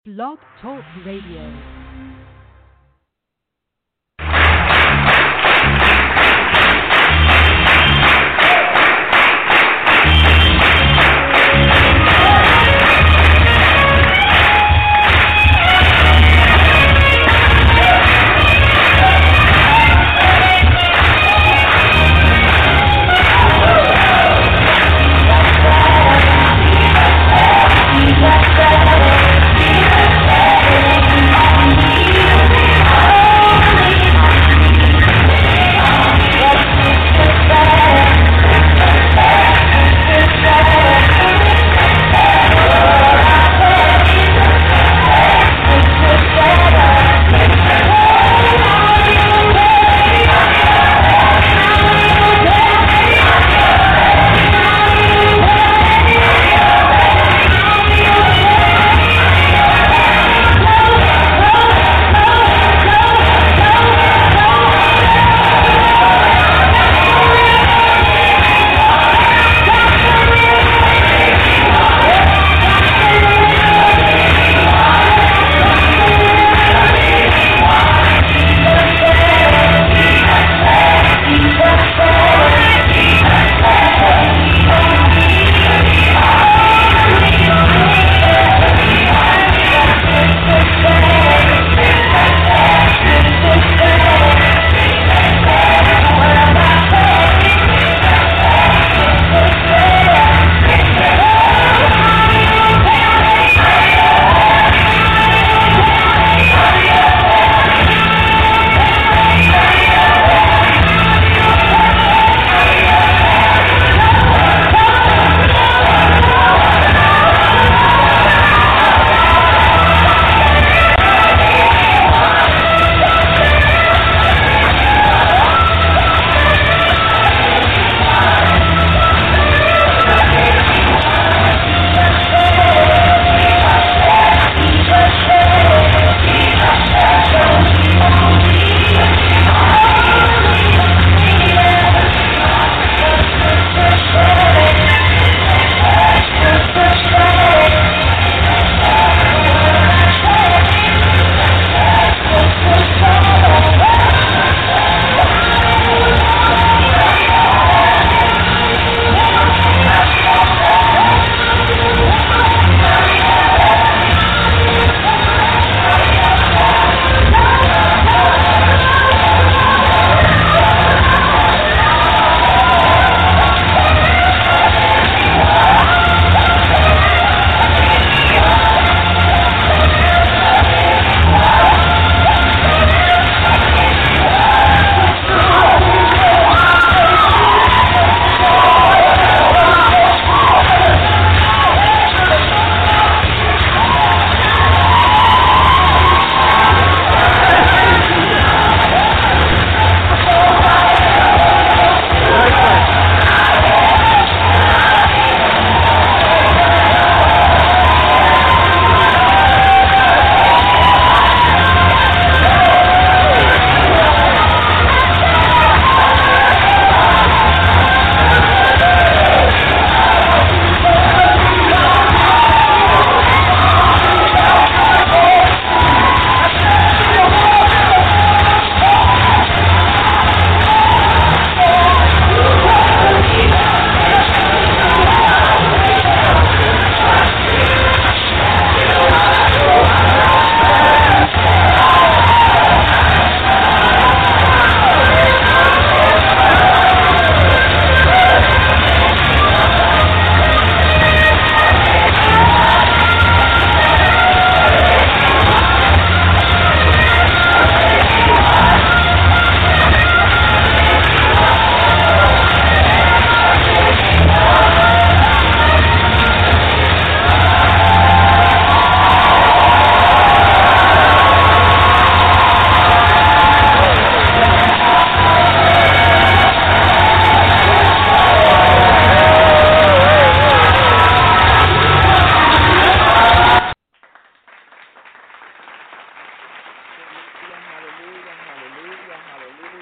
Blog Talk Radio.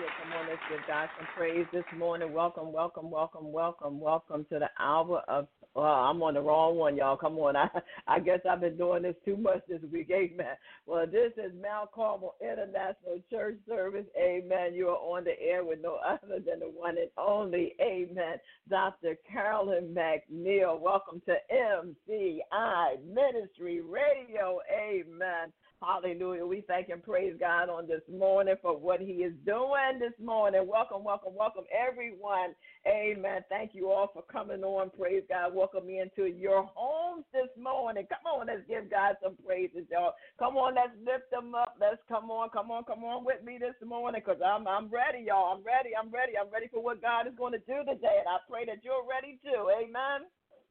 Welcome to the hour of Well, I'm on the wrong one, y'all. Come on. I guess I've been doing this too much this week. Amen. Well, this is Mount Carmel International Church Service. Amen. You are on the air with no other than the one and only. Amen. Dr. Carolyn McNeil. Welcome to MCI Ministry Radio. Amen. Hallelujah. We thank and praise God on this morning for what he is doing this morning. Welcome, welcome, welcome, everyone. Amen. Thank you all for coming on. Praise God. Welcome me into your homes this morning. Come on, let's give God some praises, y'all. Come on, let's lift them up. Let's come on with me this morning because I'm ready, y'all. I'm ready. I'm ready for what God is going to do today, and I pray that you're ready too. Amen.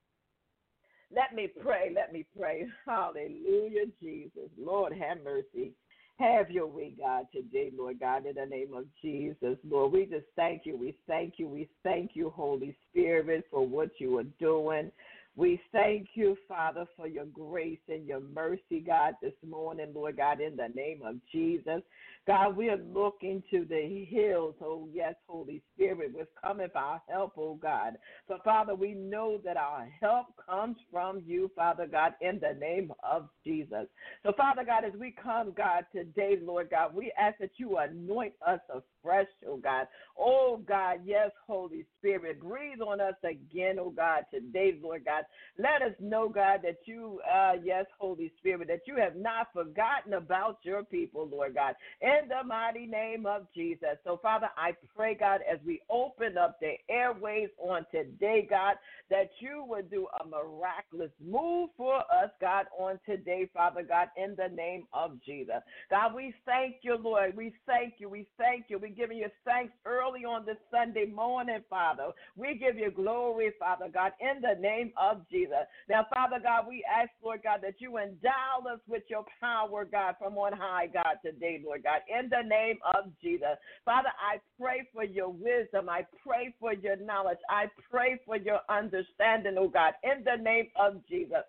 Let me pray. Hallelujah, Jesus. Lord, have mercy. Have your way, God, today, Lord God, in the name of Jesus. Lord, we just thank you. We thank you, Holy Spirit, for what you are doing. We thank you, Father, for your grace and your mercy, God, this morning, Lord God, in the name of Jesus. God, we are looking to the hills, oh yes, Holy Spirit, with coming for our help, oh God. So, Father, we know that our help comes from you, Father God, in the name of Jesus. So, Father God, as we come, God, today, Lord God, we ask that you anoint us afresh, oh God. Oh God, yes, Holy Spirit, breathe on us again, oh God, today, Lord God. Let us know, God, that you, yes, Holy Spirit, that you have not forgotten about your people, Lord God, in the mighty name of Jesus. So, Father, I pray, God, as we open up the airways on today, God, that you would do a miraculous move for us, God, on today, Father God, in the name of Jesus. God, we thank you, Lord. We thank you. We're giving you thanks early on this Sunday morning, Father. We give you glory, Father God, in the name of Jesus. Now, Father God, we ask, Lord God, that you endow us with your power, God, from on high, God, today, Lord God, in the name of Jesus. Father, I pray for your wisdom. I pray for your knowledge. I pray for your understanding, oh God, in the name of Jesus.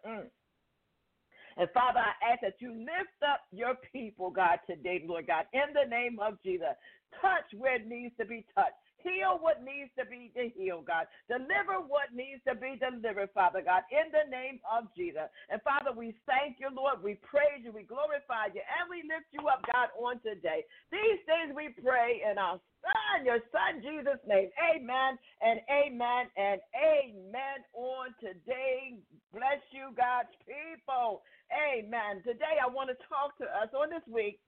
And Father, I ask that you lift up your people, God, today, Lord God, in the name of Jesus. Touch where it needs to be touched. Heal what needs to be healed, God. Deliver what needs to be delivered, Father God, in the name of Jesus. And Father, we thank you, Lord. We praise you. We glorify you. And we lift you up, God, on today. These things we pray in our Son, your Son, Jesus' name. Amen and amen and amen on today. Bless you, God's people. Amen. Today I want to talk to us on this week.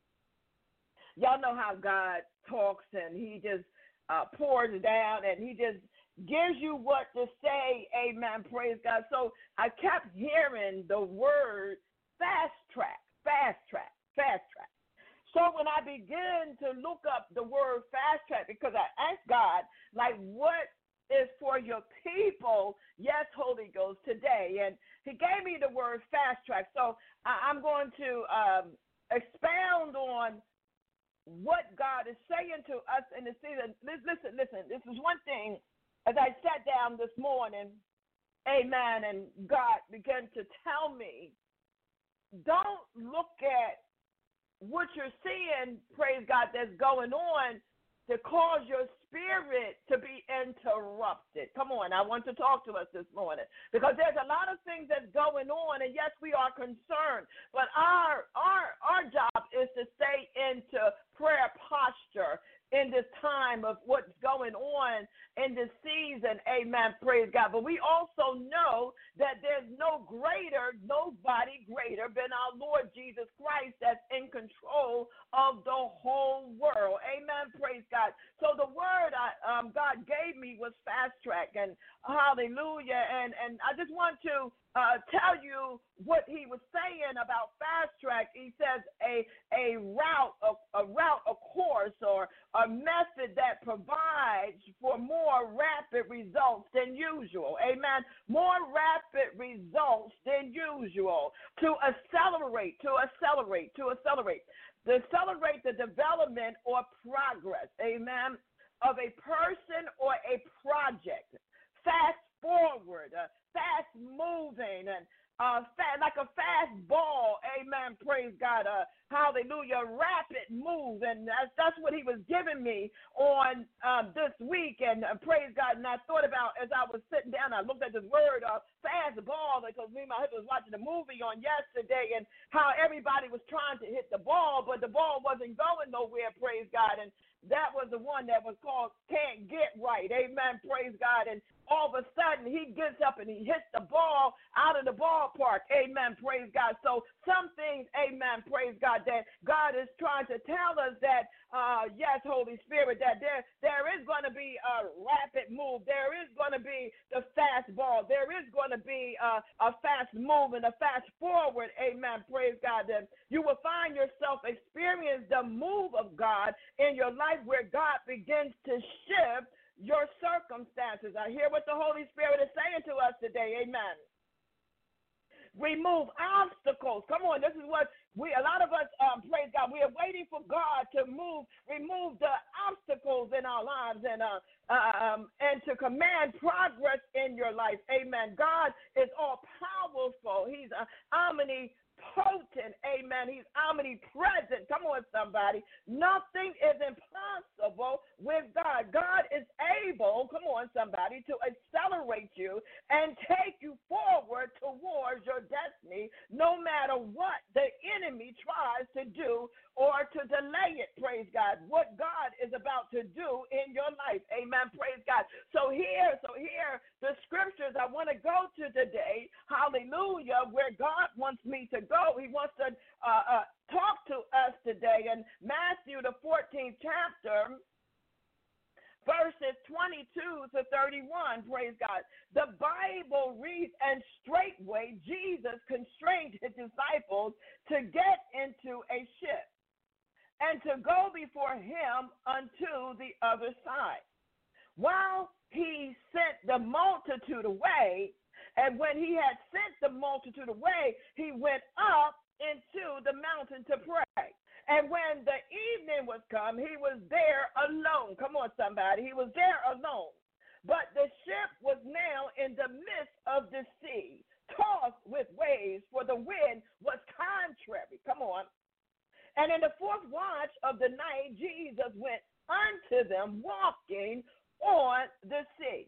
Y'all know how God talks, and he just pours down, and he just gives you what to say. Amen. Praise God. So I kept hearing the word fast track. So when I began to look up the word fast track, because I asked God, like, what is for your people, yes, Holy Ghost, today? And he gave me the word fast track. So I'm going to expound on what God is saying to us in the season. Listen. This is one thing. As I sat down this morning, amen, and God began to tell me, don't look at what you're seeing, praise God, that's going on to cause your spirit to be interrupted. Come on, I want to talk to us this morning because there's a lot of things that's going on, and yes, we are concerned, but our job is to stay into prayer posture in this time of what's going on in this season, amen, praise God. But we also know that there's nobody greater than our Lord Jesus Christ that's in control of the whole world, amen, praise God. So the word God gave me was fast track, and hallelujah, and I just want to tell you what he was saying about fast track. He says a route, a course, or a method that provides for more rapid results than usual. Amen. More rapid results than usual. To accelerate the development or progress, amen, of a person or a project. Fast forward, fast moving, and like a fast ball, amen, praise God. hallelujah, rapid move. And that's what he was giving me on this week. And praise God. And I thought about, as I was sitting down, I looked at this word, fast ball, because me and my husband was watching a movie on yesterday, and how everybody was trying to hit the ball, but the ball wasn't going nowhere, praise God. And that was the one that was called Can't Get Right. Amen. Praise God. And all of a sudden, he gets up and he hits the ball out of the ballpark. Amen. Praise God. So some things, amen, praise God, that God is trying to tell us that, yes, Holy Spirit, that there is going to be a rapid move. There is going to be the fast ball. There is going to be a fast move and a fast forward. Amen. Praise God. That you will find yourself experience the move of God in your life, where God begins to shift your circumstances. I hear what the Holy Spirit is saying to us today. Amen. Remove obstacles. Come on, this is what a lot of us, praise God, we are waiting for God to remove the obstacles in our lives and to command progress in your life. Amen. God is all powerful. He's omnipotent. Amen. He's omnipresent. Come on, somebody. Nothing is impossible with God. God is able, come on, somebody, to accelerate you and take you forward towards your destiny, no matter what the enemy tries to do or to delay it. Praise God. What God is about to do in your life. Amen. Praise God. So here, the scriptures I want to go to today, hallelujah, where God wants me to go. He wants to talk to us today in Matthew, the 14th chapter, verses 22 to 31, praise God. The Bible reads, and straightway Jesus constrained his disciples to get into a ship and to go before him unto the other side, while he sent the multitude away. And when he had sent the multitude away, he went up into the mountain to pray. And when the evening was come, he was there alone. Come on, somebody. He was there alone. But the ship was now in the midst of the sea, tossed with waves, for the wind was contrary. Come on. And in the fourth watch of the night, Jesus went unto them, walking on the sea.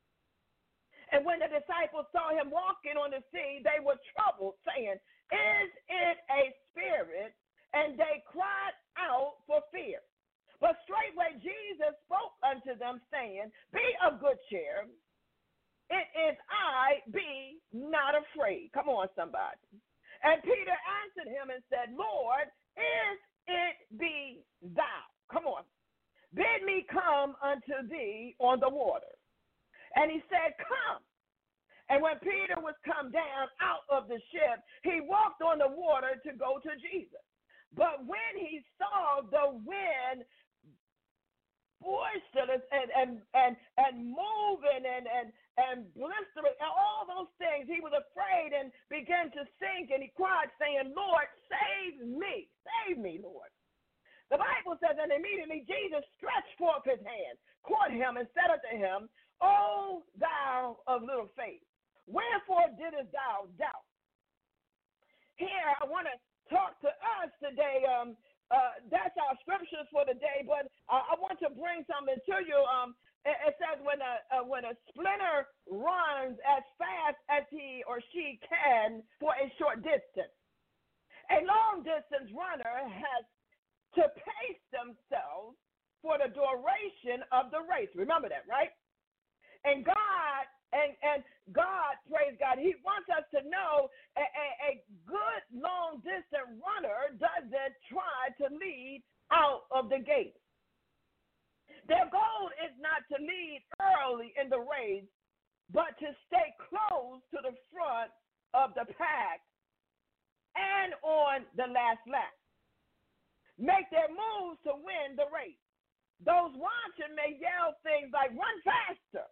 And when the disciples saw him walking on the sea, they were troubled, saying, Is it a spirit? And they cried out for fear. But straightway Jesus spoke unto them, saying, Be of good cheer. It is I, be not afraid. Come on, somebody. And Peter answered him and said, Lord, if it be thou, come on, bid me come unto thee on the water. And he said, Come. And when Peter was come down out of the ship, he walked on the water to go to Jesus. But when he saw the wind boisterous and moving and blistering and all those things, he was afraid and began to sink, and he cried, saying, Lord, save me, Lord. The Bible says, and immediately Jesus stretched forth his hand, caught him, and said unto him, O thou of little faith, wherefore didst thou doubt? Here, I want to talk to us today. That's our scriptures for the day, but I want to bring something to you. It says when a splinter runs as fast as he or she can for a short distance, a long-distance runner has to pace themselves for the duration of the race. Remember that, right? And God, praise God, he wants us to know a good long-distance runner doesn't try to lead out of the gate. Their goal is not to lead early in the race, but to stay close to the front of the pack and on the last lap. Make their moves to win the race. Those watching may yell things like, run faster,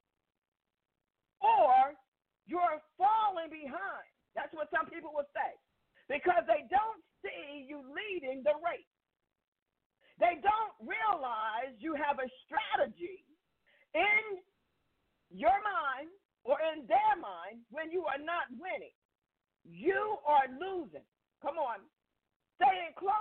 or you're falling behind. That's what some people will say, because they don't see you leading the race. They don't realize you have a strategy in your mind or in their mind when you are not winning. You are losing. Come on. Staying close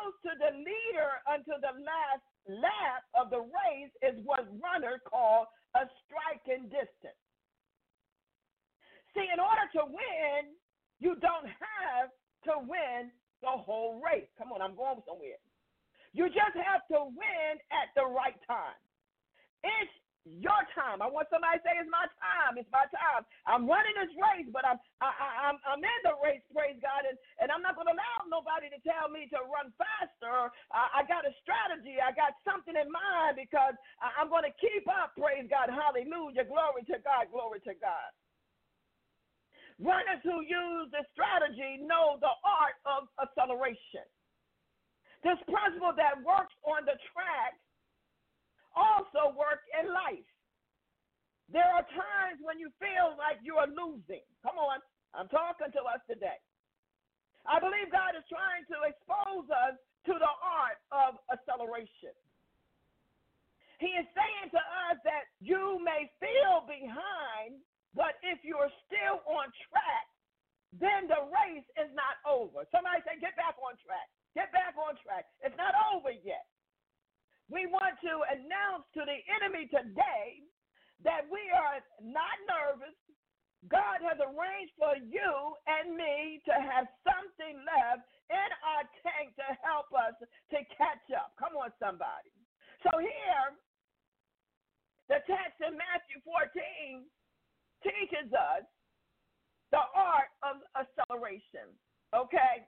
close to the leader until the last lap of the race is what runners call a striking distance. See, in order to win, you don't have to win the whole race. Come on, I'm going somewhere. You just have to win at the right time. It's your time. I want somebody to say, "It's my time. It's my time. I'm running this race, but I'm in the race. Praise God, and I'm not going to allow nobody to tell me to run faster. I got a strategy. I got something in mind because I'm going to keep up. Praise God. Hallelujah. Glory to God. Glory to God." Runners who use the strategy know the art of acceleration. This principle that works on the track also works in life. There are times when you feel like you are losing. Come on, I'm talking to us today. I believe God is trying to expose us to the art of acceleration. He is saying to us that you may feel behind, but if you're still on track, then the race is not over. Somebody say, "Get back on track. Get back on track. It's not over yet." We want to announce to the enemy today that we are not nervous. God has arranged for you and me to have something left in our tank to help us to catch up. Come on, somebody. So here, the text in Matthew 14 teaches us the art of acceleration, okay?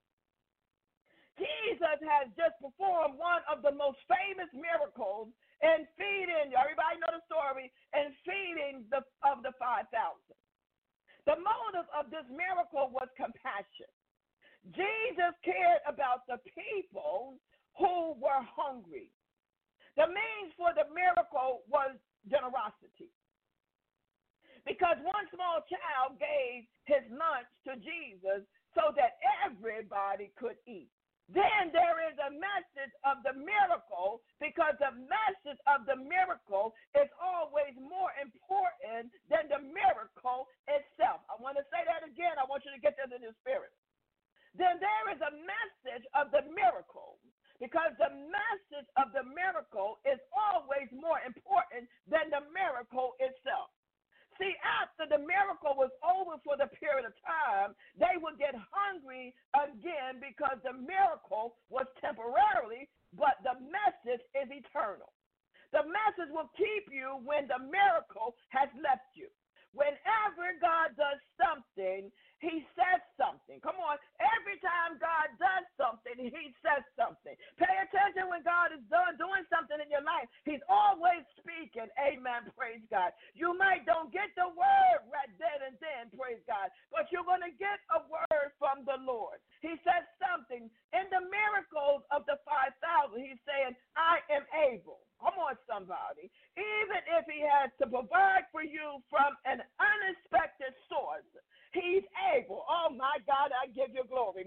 Jesus has just performed one of the most famous miracles in feeding, everybody know the story, in feeding of the 5,000. The motive of this miracle was compassion. Jesus cared about the people who were hungry. The means for the miracle was generosity. Because one small child gave his lunch to Jesus so that everybody could eat. Then there is a message of the miracle, because the message of the miracle is always more important than the miracle itself. I want to say that again. I want you to get this in your spirit. Then there is a message of the miracle, because the message of the miracle is always more important than the miracle itself. See, after the miracle was over for the period of time, they would get hungry again because the miracle was temporarily, but the message is eternal. The message will keep you when the miracle has left you. Whenever God does something, he says something. Come on. Every time God does something, he says something. Pay attention when God is doing something in your life. He's always speaking. Amen. Praise God. You might don't get the word right then and then, praise God, but you're going to get a word from the Lord. He says something. In the miracles of the 5,000, he's saying, "I am able." Come on, somebody. Even if he has to provide for you from an unexpected source, he's able. Oh, my God, I give you glory.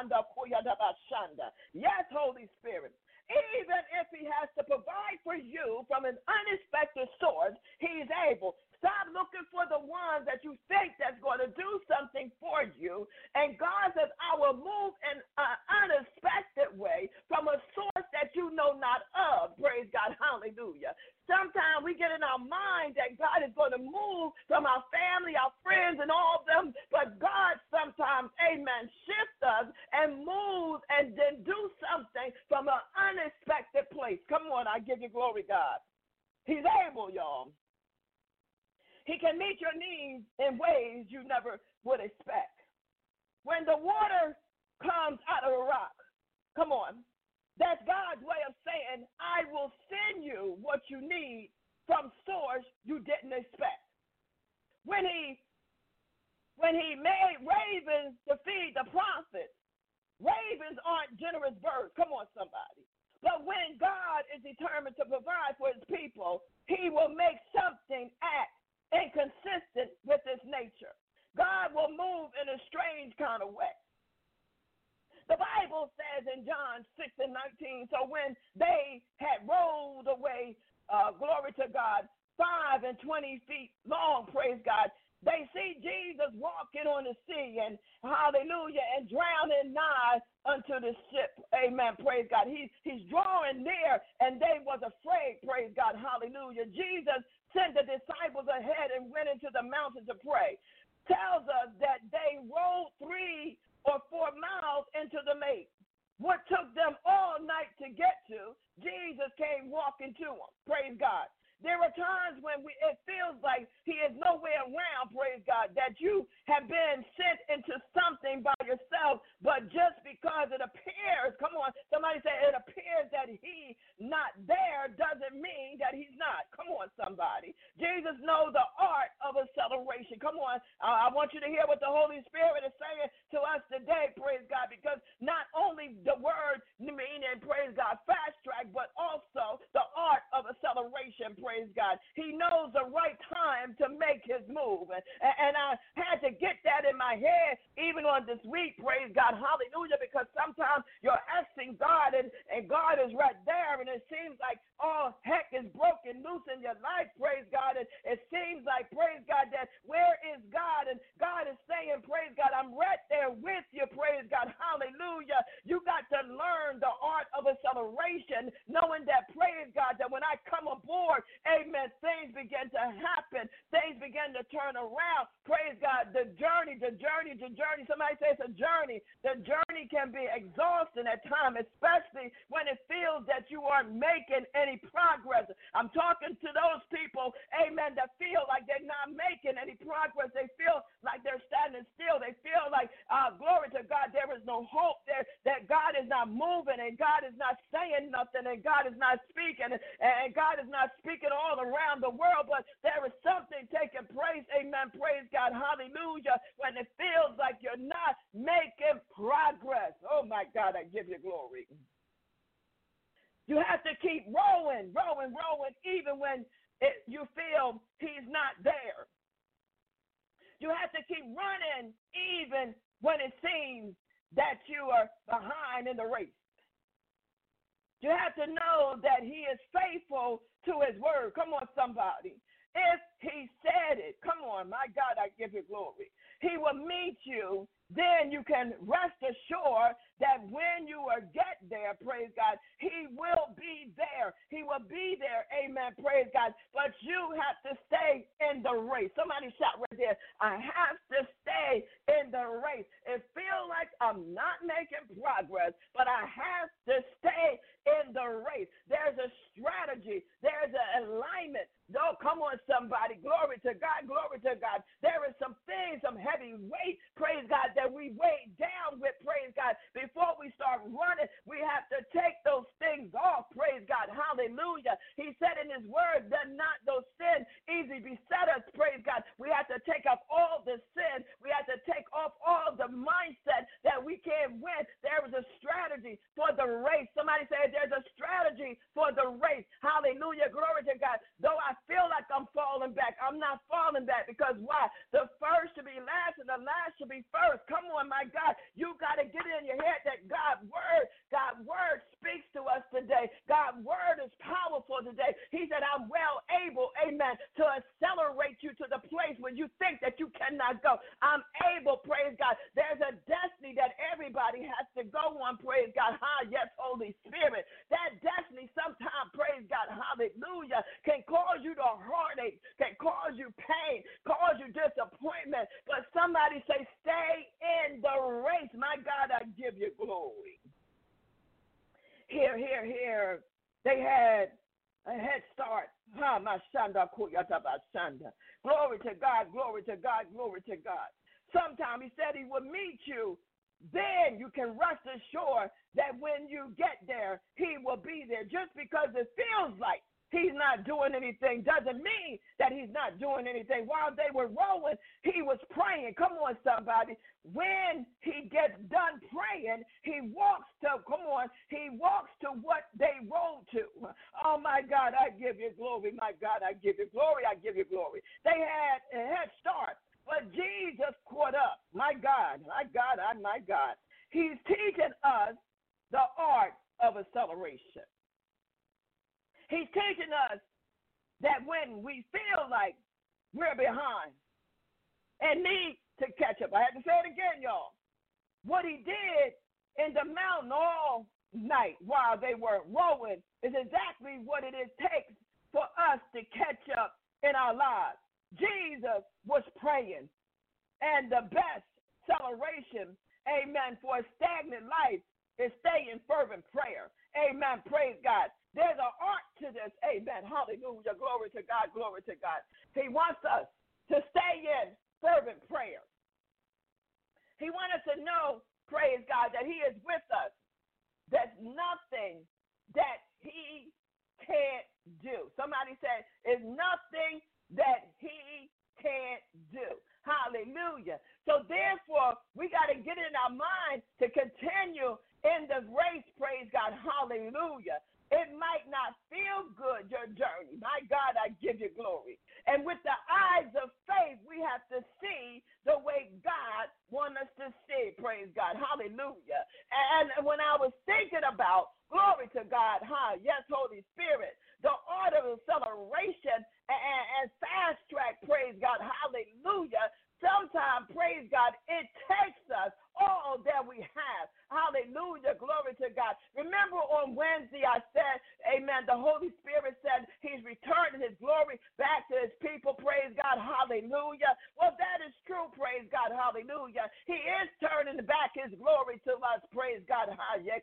Yes, Holy Spirit. Even if he has to provide for you from an unexpected source, he's able. Stop looking for the one that you think that's going to do something for you. And God says, "I will move in an unexpected way from a source that you know not of." Praise God. Hallelujah. Sometimes we get in our mind that God is going to move from our family, our friends, and all of them. But God sometimes, amen, shifts us and moves and then do something from an unexpected place. Come on, I give you glory, God. He's able, y'all. He can meet your needs in ways you never would expect. When the water comes out of a rock, come on, that's God's way of saying, "I will send you what you need from source you didn't expect." When he made ravens to feed the prophets, ravens aren't generous birds. Come on, somebody. But when God is determined to provide for his people, he will make something act inconsistent with his nature. God will move in a strange kind of way. The Bible says in John 6:19, so when they had rolled away, glory to God, 5 and 20 feet long, praise God, They see Jesus walking on the sea and hallelujah and drowning nigh unto the ship. Amen. Praise God. He's drawing near and they was afraid. Praise God. Hallelujah. Jesus sent the disciples ahead and went into the mountain to pray. Tells us that they rode 3 or 4 miles into the lake. What took them all night to get to, Jesus came walking to them. Praise God. There are times when it feels like he is nowhere around, praise God, that you have been sent into something by yourself, but just because it appears, come on, somebody say it appears that he's not there doesn't mean that he's not. Come on, somebody. Jesus knows the art of acceleration. Come on, I want you to hear what the Holy Spirit is saying to us today, praise God, because not only the word meaning, praise God, fast track, but also the art of acceleration, praise God. He knows the right time to make his move. And I had to get that in my head even on this week, praise God, hallelujah, because sometimes you're asking God and God is right there and it seems like all heck is broken loose in your life, praise God, and it seems like, praise God, that where is God? And God is saying, praise God, I'm right there with you, praise God, hallelujah. You got to learn the art of acceleration, knowing that, praise God, that when I come aboard, amen, things begin to happen. Things begin to turn around. Praise God. The journey. Somebody say it's a journey. The journey can be exhausting at times, especially when it feels that you aren't making any progress. I'm talking to those people, amen, that feel like they're not making any progress. They feel like they're standing still. They feel like, glory to God, there is no hope there, that God is not moving and God is not saying nothing and God is not speaking and God is not speaking all around the world, but there is something taking place, amen, praise God, hallelujah, when it feels like you're not making progress. Oh my God, I give you glory. You have to keep rolling, even when you feel he's not there. You have to keep running even when it seems that you are behind in the race. You have to know that he is faithful to his word. Come on, somebody. If he said it, come on, my God, I give you glory. He will meet you. Then you can rest assured that when you get there, praise God, he will be there. He will be there, amen, praise God. But you have to stay in the race. Somebody shout right there, I have to stay in the race. It feels like I'm not making progress, but I have to stay in the race. There's a strategy. There's an alignment. Oh, come on, somebody. Glory to God. Glory to God. There is some things, some heavy weight, praise God, that we weigh down with, praise God. Before we start running, we have to take those things off, praise God. Hallelujah. He said in his word that not those sin easily beset us, praise God. We have to take off all the sin. We have to take off all the mindset that we can't win. There is a strategy for the race. Somebody say there's a strategy for the race. Hallelujah. Glory to God. Though I feel like I'm falling back, I'm not falling back, because why? The first should be last and the last should be first. Come on, my God. You got to get it in your head that God's word speaks to us today. God's word is powerful today. He said, I'm well able, amen, to accelerate you to the place where you think that you cannot go. I'm able, praise God. There's a destiny that everybody has to go on, praise God. Yes, Holy Spirit. That destiny sometimes, praise God, hallelujah, can cause you to heartache, can cause you pain, cause you disappointment. But somebody say, stay in the race. My God, I give you glory. Here. They had a head start. Glory to God, glory to God, glory to God. Sometime he said he would meet you. Then you can rest assured that when you get there, he will be there. Just because it feels like he's not doing anything doesn't mean that he's not doing anything. While they were rolling, he was praying. Come on, somebody. When he gets done praying, he walks to what they rolled to. Oh, my God, I give you glory. My God, I give you glory. I give you glory. They had a head start, but Jesus caught up. My God, my God, my God. He's teaching us the art of acceleration. He's teaching us that when we feel like we're behind, and need to catch up. I had to say it again, y'all. What he did in the mountain all night while they were rowing is exactly what it takes for us to catch up in our lives. Jesus was praying, and the best celebration, amen, for a stagnant life is stay in fervent prayer. Amen. Praise God. There's an art to this. Amen. Hallelujah. Glory to God. Glory to God. He wants us to stay in fervent prayer. He wants us to know, praise God, that he is with us. There's nothing that he can't do. Somebody said, there's nothing that he can't do. Hallelujah. So therefore, we got to get in our mind to continue in the race, praise God. Hallelujah. It might not feel good, your journey. My God, I give you glory. And with the eyes of faith, we have to see the way God wants us to see, praise God. Hallelujah. And when I was thinking about, glory to God, yes, Holy Spirit, the art of acceleration and fast track, praise God, hallelujah. Sometimes, praise God, it takes us all that we have. Hallelujah. Glory to God. Remember on Wednesday I said, amen, the Holy Spirit said he's returning his glory back to his people. Praise God. Hallelujah. Well, that is true. Praise God. Hallelujah. He is turning back his glory to us. Praise God.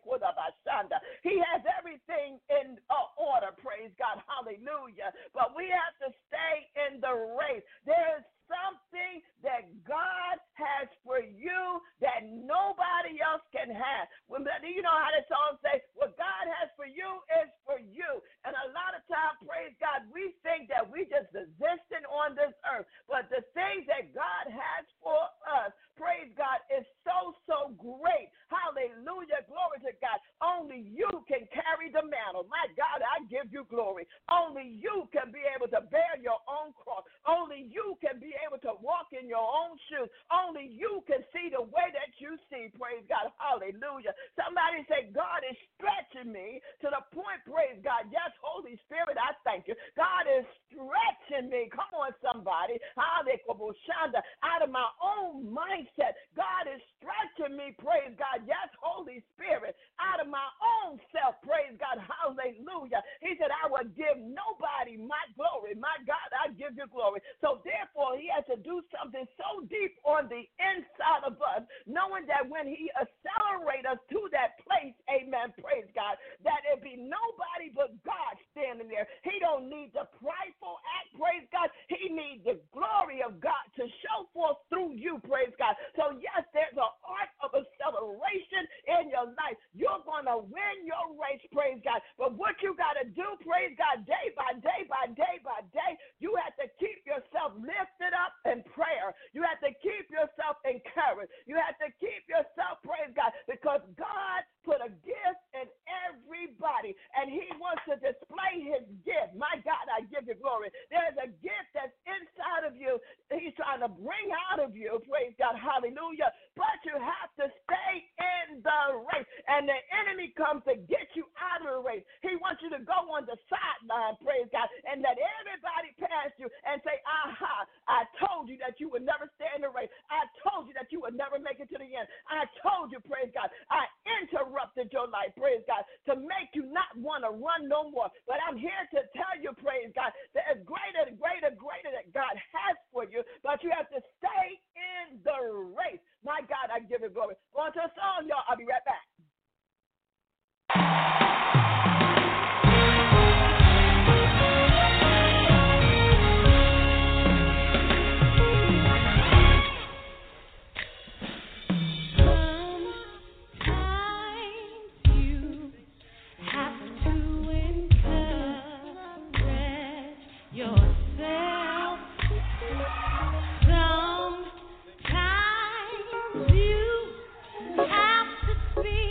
He has everything in order. Praise God. Hallelujah. But we have to stay in the race. There is something that God has for you that nobody else can have. You know how the song says, what God has for you is for you. And a lot of times, praise God, we think that we just existing on this earth. But the things that God has for us, praise God, is so, so great. Hallelujah. Glory to God. Only you can carry the mantle. My God, I give you glory. Only you can be able to bear your own cross. Only you can be able to walk in your own shoes. Only you can see the way that you see. Praise God. Hallelujah. Somebody say, God is stretching me to the point, praise God. Yes, Holy Spirit, I thank you. God is stretching me. Come on, somebody. Out of my own mindset. God is stretching me, praise God. Yes, Holy Spirit, out of my own self, praise God. Hallelujah. He said, I will give nobody my glory. My God, I give you glory. So therefore, he has to do something so deep on the inside of us, knowing that when he accelerates us to that place, amen, praise God, that it be nobody but God standing there. He don't need the prideful act, praise God. He needs the glory of God to show forth through you, praise God. So yes, there's an art of acceleration in your life. You're going to win your race, praise God. But what you got to do, praise God, day by day by day by day, you have to keep yourself lifted up in prayer. You have to keep yourself encouraged. You have to keep yourself, praise God, because God put a gift in everybody, and he wants to display his gift. My God, I give you glory. There's a gift that's inside of you that he's trying to bring out of you, praise God, hallelujah. But you have to stay in the race, and the enemy comes to get you out of the race. He wants you to go on the sideline, praise God, and let everybody pass you and say, aha, I told you that you would never stay in the race. I told you that you would never make it to the end. I told you, praise God, I interrupted your life, praise God, to make you not want to run no more. But I'm here to tell you, praise God, that it's greater that God has for you, but you have to stay in the race. My God, I give you glory. Go on to a song, y'all. I'll be right back. Sometimes you have to speak.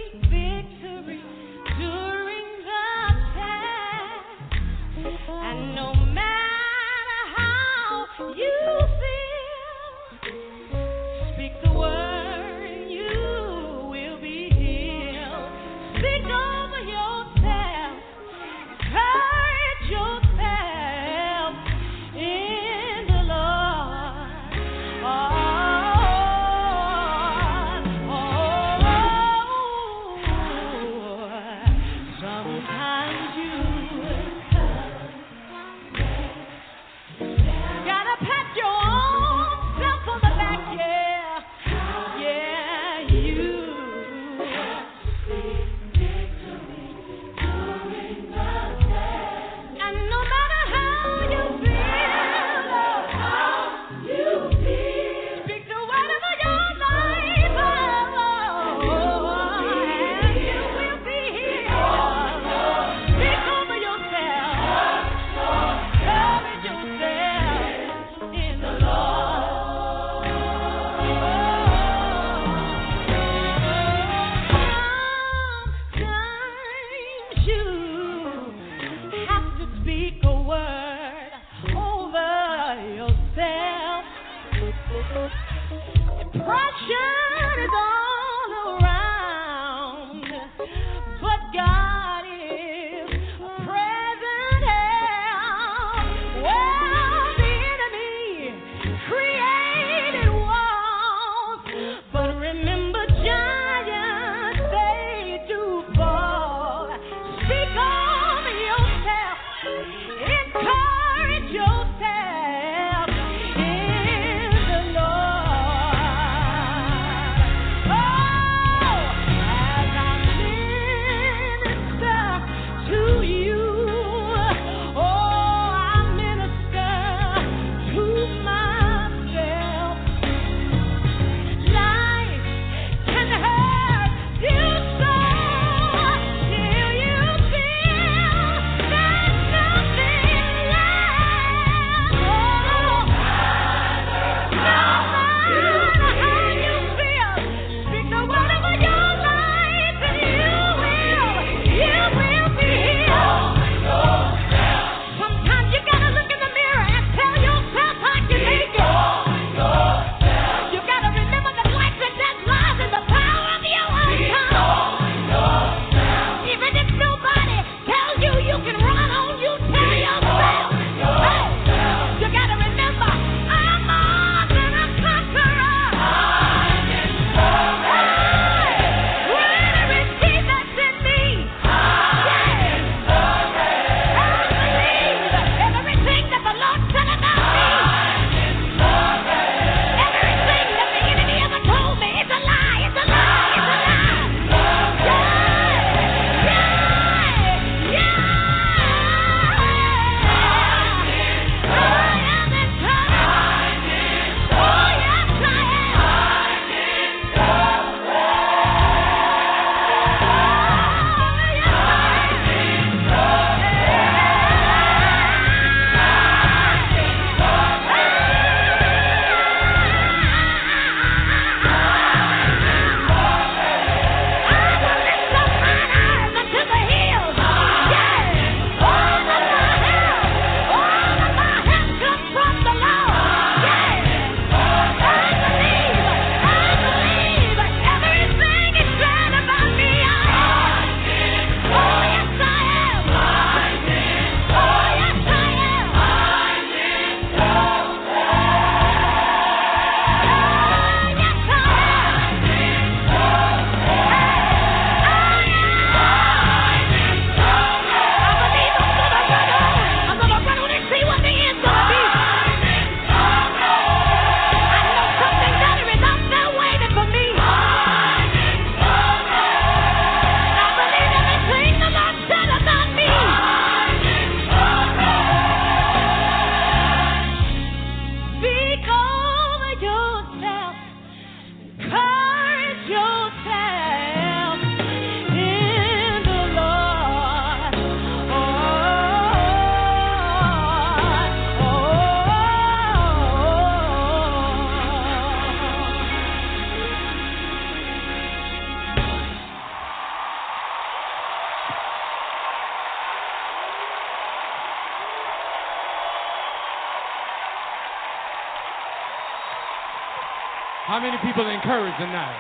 How many people are encouraged tonight?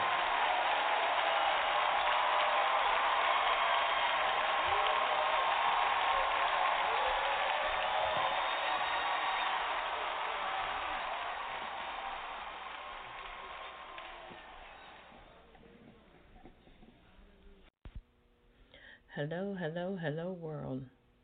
Hello, hello, hello, world.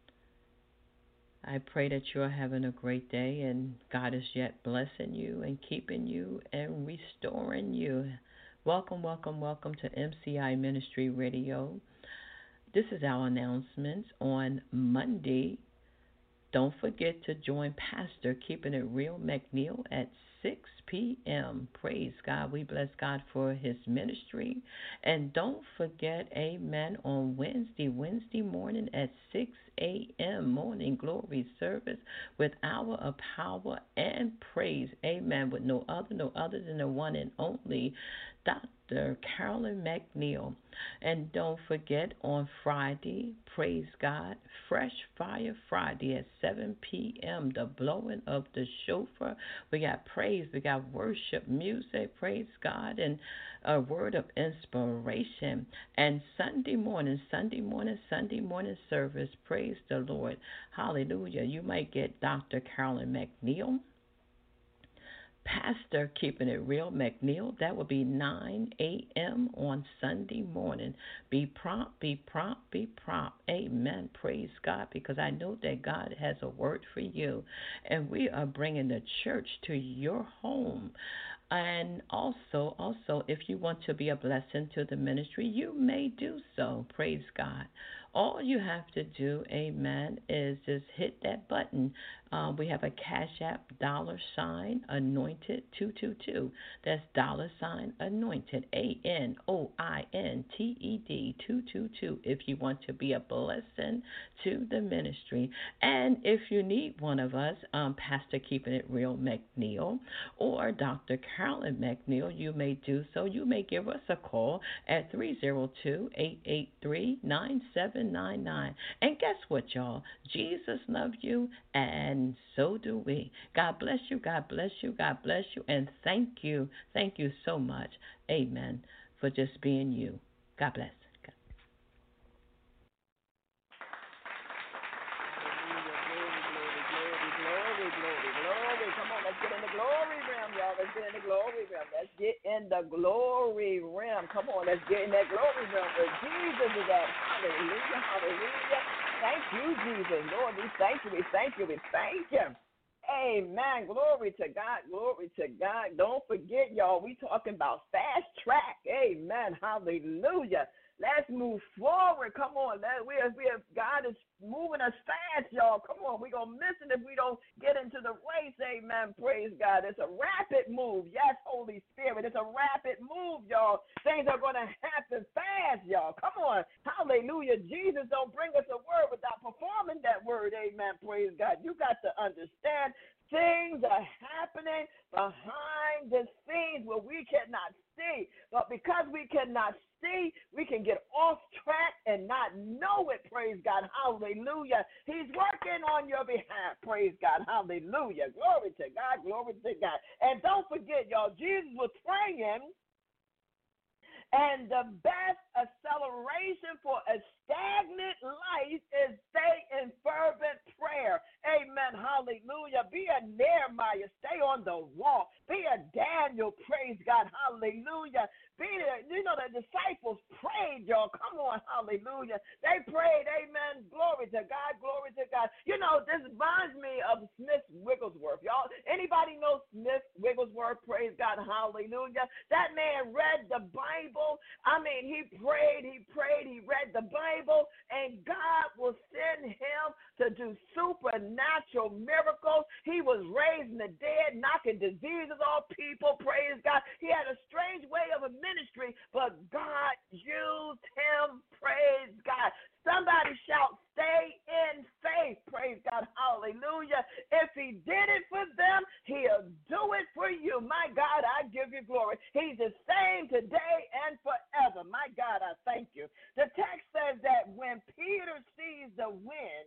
I pray that you're having a great day and God is yet blessing you and keeping you and restoring you. Welcome, welcome, welcome to MCI Ministry Radio. This is our announcements on Monday. Don't forget to join Pastor Keeping It Real McNeil at 6 p.m. Praise God. We bless God for his ministry. And don't forget, amen, on Wednesday morning at 6 a.m. morning glory service with hour of power and praise. Amen. With no other than the one and only Dr. Carolyn McNeil. And don't forget on Friday, praise God, Fresh Fire Friday at 7 p.m., the blowing of the shofar. We got praise, we got worship, music, praise God, and a word of inspiration. And Sunday morning service, praise the Lord. Hallelujah. You might get Dr. Carolyn McNeil, Pastor Keeping It Real McNeil. That will be 9 a.m. on Sunday morning. Be prompt, be prompt, be prompt. Amen. Praise God, because I know that God has a word for you. And we are bringing the church to your home. And also, if you want to be a blessing to the ministry, you may do so. Praise God. All you have to do, amen, is just hit that button. We have a Cash App, $anointed 222. That's $anointed, ANOINTED 222, if you want to be a blessing to the ministry. And if you need one of us, Pastor Keeping It Real McNeil or Dr. Carolyn McNeil, you may do so. You may give us a call at 302-883-9799. And guess what, y'all? Jesus loves you, and so do we. God bless you, God bless you, God bless you, and thank you so much, amen, for just being you. God bless. Glory. Come on, let's get in the glory realm, y'all. Let's get in the glory realm. Let's get in the glory realm. Come on, let's get in that glory realm where Jesus is at. Hallelujah, hallelujah. Thank you, Jesus. Lord, we thank you, we thank you, we thank you. Amen. Glory to God. Glory to God. Don't forget, y'all, we talking about fast track. Amen. Hallelujah. Let's move forward. Come on. God is moving us fast, y'all. Come on. We're going to miss it if we don't get into the race. Amen. Praise God. It's a rapid move. Yes, Holy Spirit. It's a rapid move, y'all. Things are going to happen fast, y'all. Come on. Hallelujah. Jesus don't bring us a word without performing that word. Amen. Praise God. You got to understand things are happening behind the scenes where we cannot see. But because we cannot see, we can get off track and not know it. Praise God. Hallelujah. He's working on your behalf. Praise God. Hallelujah. Glory to God. Glory to God. And don't forget, y'all, Jesus was praying. And the best acceleration for a stagnant life is stay in fervent prayer. Amen. Hallelujah. Be a Nehemiah. Stay on the wall. Be a Daniel. Praise God. Hallelujah. The disciples prayed, y'all. Come on. Hallelujah. They prayed. Amen. Glory to God. Glory to God. This reminds me of Smith Wigglesworth. Y'all, anybody know Smith Wigglesworth? Praise God. Hallelujah. That man read the Bible. He prayed, he read the Bible, and God will send him to do supernatural miracles. He was raising the dead, knocking diseases off people, praise God. He had a strange way of a ministry, but God used him, praise God. Somebody shout, stay in faith. Praise God. Hallelujah. If he did it for them, he'll do it for you. My God, I give you glory. He's the same today and forever. My God, I thank you. The text says that when Peter sees the wind,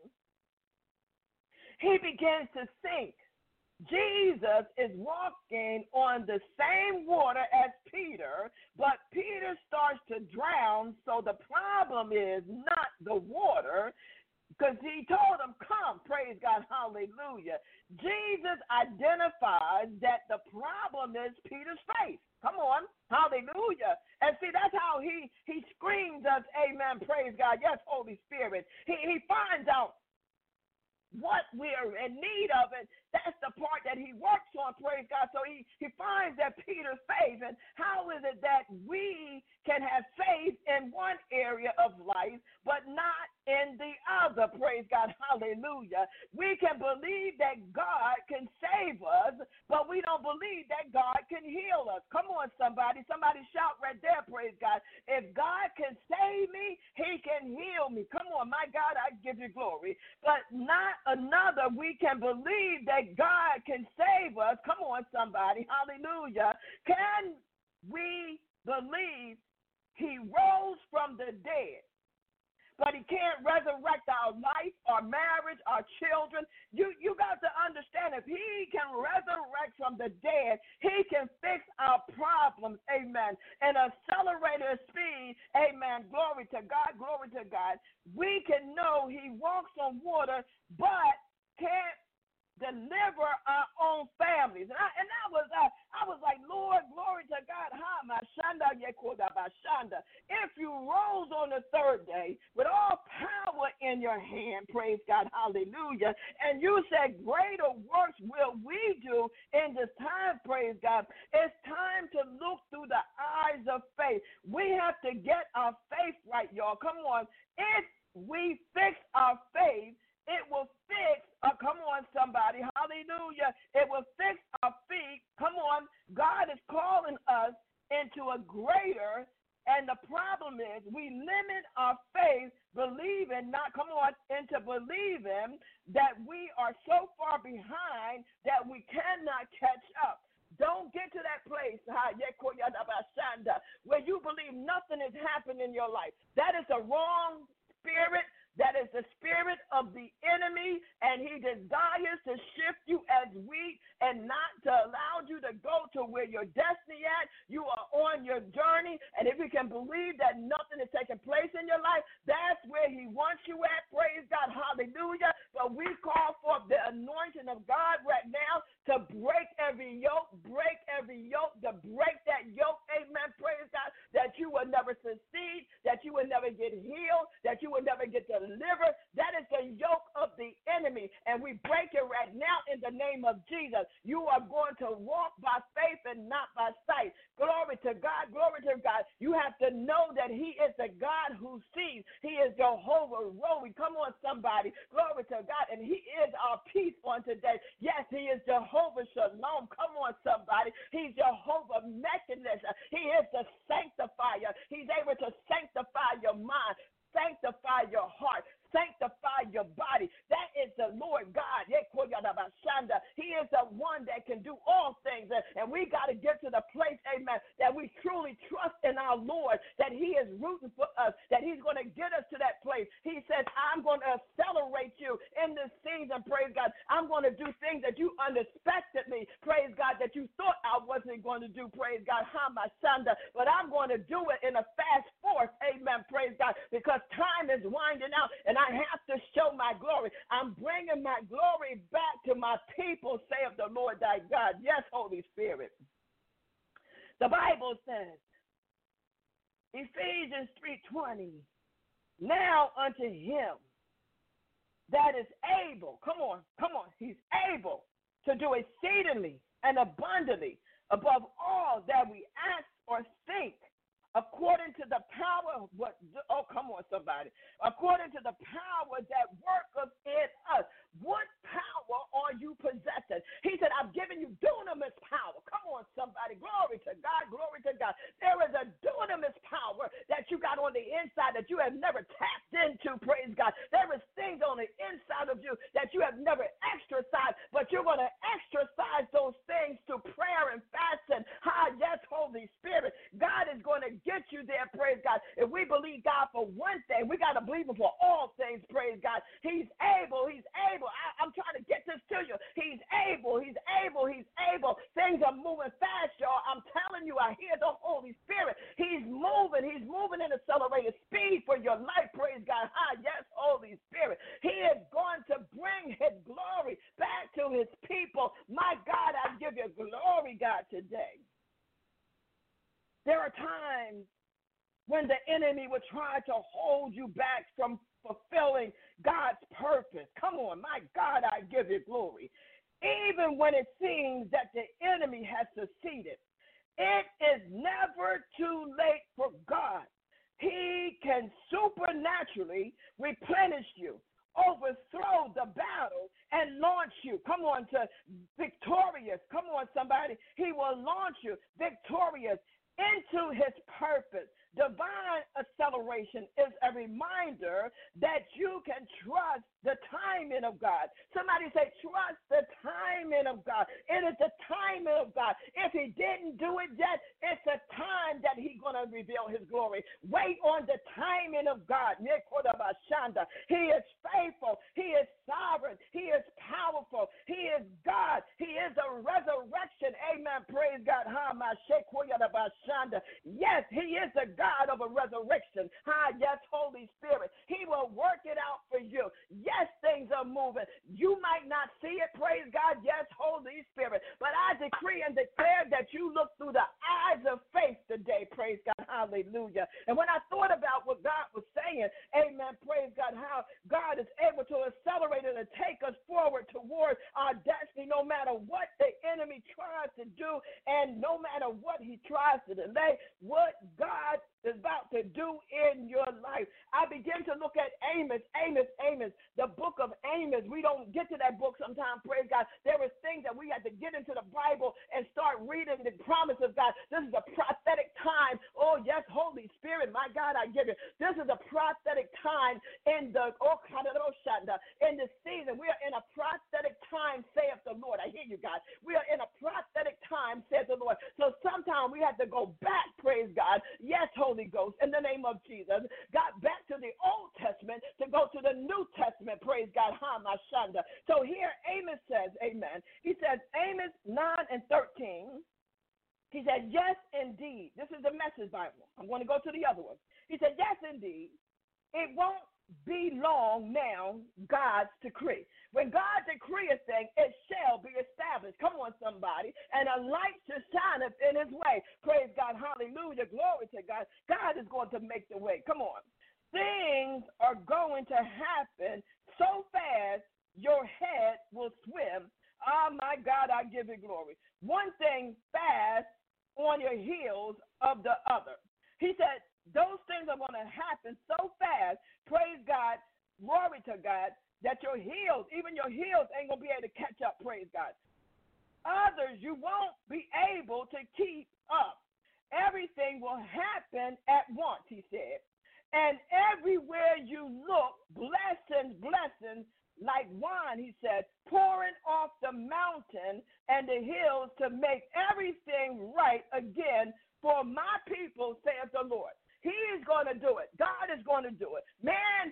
he begins to sink. Jesus is walking on the same water as Peter, but Peter starts to drown, so the problem is not the water, because he told him, come, praise God, hallelujah. Jesus identifies that the problem is Peter's faith. Come on, hallelujah. And see, that's how he screams us, amen, praise God. Yes, Holy Spirit. He finds out what we are in need of, and that's the part that he works on, praise God. So he finds that Peter's faith, and how is it that we can have faith in one area of life, but not in the other, praise God, hallelujah. We can believe that God can save us, but we don't believe that God can heal us. Come on, somebody shout right there, praise God. If God can save me, he can heal me. Come on, my God, I give you glory. But not another, we can believe that God can save us. Come on, somebody. Hallelujah. Can we believe he rose from the dead? But he can't resurrect our life, our marriage, our children. You got to understand, if he can resurrect from the dead, he can fix our problems, amen, and accelerated speed, amen. Glory to God, glory to God. We can know he walks on water, but can't deliver our own families. And I was like, Lord, glory to God. If you rose on the third day with all power in your hand, praise God, hallelujah, and you said greater works will we do in this time, praise God, it's time to look through the eyes of faith. We have to get our faith right, y'all. Come on. If we fix our faith, it will fix, come on, somebody, hallelujah. It will fix our feet. Come on, God is calling us into a greater, and the problem is we limit our faith, believing, into believing that we are so far behind that we cannot catch up. Don't get to that place where you believe nothing is happening in your life. That is a wrong spirit. That is the spirit of the enemy, and he desires to shift you as weak and not to allow you to go to where your destiny at. You are on your journey, and if you can believe that nothing is taking place in your life, that's where he wants you at. Praise God, hallelujah. But we call for the anointing of God right now to break every yoke, to break that yoke, amen, praise God, that you will never succeed, that you will never get healed, that you will never get delivered. That is the yoke of the enemy, and we break it right now in the name of Jesus. You are going to walk by faith and not by sight. Glory to God, glory to God. You have to know that he is the God who sees. He is Jehovah Rohi. Come on, somebody. Glory to God, and he is our peace on today. Yes, he is Jehovah Shalom. Come on, somebody. He's Jehovah Mechanist. He is the sanctifier. He's able to sanctify your mind, sanctify your heart, sanctify your body. That is the Lord God. He is the one that can do all things. And we got to get to the place, amen, that we truly trust in our Lord, that he is rooting for us, that he's going to get us to that place. He says, I'm going to accelerate you in this season, praise God. I'm going to do things that you unexpectedly, praise God, that you thought I wasn't going to do, praise God, but I'm going to do it in a fast force, amen, praise God, because time is winding out, and I have to show my glory. I'm bringing my glory back to my people, saith the Lord thy God. Yes, Holy Spirit. The Bible says, Ephesians 3:20, now unto him that is able, come on, he's able to do exceedingly and abundantly above all that we ask or think, according to the power, according to the power that worketh in us. What power are you possessing? He said, I've given you dunamis power. Come on, somebody. Glory to God, glory to God. There is a dunamis power that you got on the inside that you have never tapped into, praise God. There is things on the inside of you that you have never exercised, but you're going to exercise those things through prayer and fasting. Yes, Holy Spirit. God is going to get you there, praise God. If we believe God for one thing, we got to believe him for all things, praise God. He's able, he's able. I'm trying to get this to you. He's able, he's able, he's able. Things are moving fast, y'all. I'm telling you, I hear the Holy Spirit. He's moving in accelerated speed for your life, praise God. Yes, Holy Spirit. He is going to bring his glory back to his people. My God, I give you glory, God, today. There are times when the enemy enemy will try to hold you back from fulfilling God's purpose. Come on, my God, I give you glory. Even when it seems that the enemy has succeeded, it is never too late for God. He can supernaturally replenish you, overthrow the battle, and launch you. Come on, to victorious. Come on, somebody. He will launch you victorious into his purpose. Divine acceleration is a reminder that you can trust the timing of God. Somebody say, trust the timing of God. It is the timing of God. If he didn't do it yet, it's the time that he's going to reveal his glory. Wait on the timing of God. He is faithful. He is sovereign. He is powerful. He is God. He is a resurrection. Amen. Praise God. Yes, he is the God of a resurrection. Yes, Holy Spirit. He will work it out for you. Yes, things are moving. You might not see it, praise God. Yes, Holy Spirit. But I decree and declare that you look through the eyes of faith today, praise God. Hallelujah. And when I thought about what God was saying, amen, praise God, how God is able to accelerate and take us forward towards our destiny no matter what the enemy tries to do and no matter what he tries to delay, what God is about to do in your life. I begin to look at Amos, the book of Amos. We don't get to that book sometimes, praise God. There is things that we have to get into the Bible and start reading the promise of God. This is a prophetic time. Oh, yes, Holy Spirit, my God, I give you. This is a prophetic time in the season. We are in a prophetic time, saith the Lord. I hear you, God. We are in a prophetic time, saith the Lord. So sometimes we have to go back, praise God. Yes, Holy Ghost, in the name of Jesus. Got back to the Old Testament to go to the New Testament, praise God. So here Amos says, amen. He says, Amos 9:13. He said, yes, indeed. This is the Message Bible. I'm going to go to the other one. He said, yes, indeed. It won't be long now, God's decree. When God decree a thing, it shall be established. Come on, somebody. And a light shall shine in his way. Praise God. Hallelujah. Glory to God. God is going to make the way. Come on. Things are going to happen so fast, your head will swim. Oh, my God, I give you glory. One thing fast on your heels of the other. He said, those things are going to happen so fast, praise God, glory to God, that your heels, even your heels ain't going to be able to catch up, praise God. Others, you won't be able to keep up. Everything will happen at once, he said. And everywhere you look, blessings, like wine, he said, pouring off the mountain and the hills to make everything right again for my people, saith the Lord. He is going to do it. God is going to do it. Man,